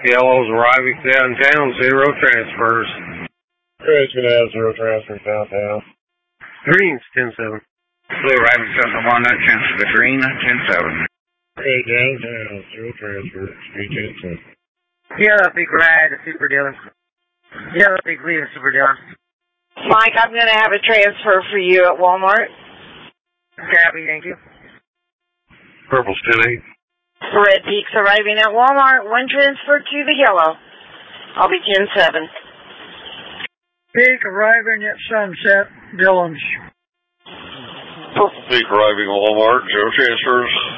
Yellow's arriving downtown, 0 transfers. Red's going to have 0 transfers downtown. Green's 10-7. Blue arriving south of Walnut, transfer to Green, 10-7. Red downtown, 0 transfers, 3-10-7. Yellow Big Ride, Super Dylan. Yellow Big Lead, Super Dylan. Mike, I'm going to have a transfer for you at Walmart. Copy, thank you. Purple's 10-8. Red Peak's arriving at Walmart. 1 transfer to the yellow. I'll be 10-7. Peak arriving at Sunset, Dillon's. Purple Peak arriving at Walmart, 0 transfers.